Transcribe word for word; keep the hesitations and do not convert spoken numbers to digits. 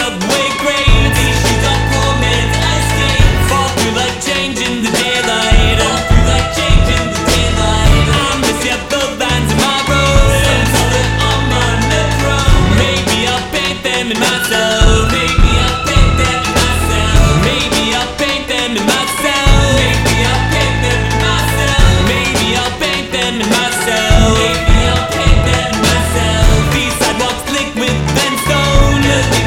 subway grades. She's got romance, ice skates. Fall through like change in the daylight. Fall through like change in the daylight. I miss ya, the lines in my road. Some call it on my metro. Maybe I'll paint them in myself.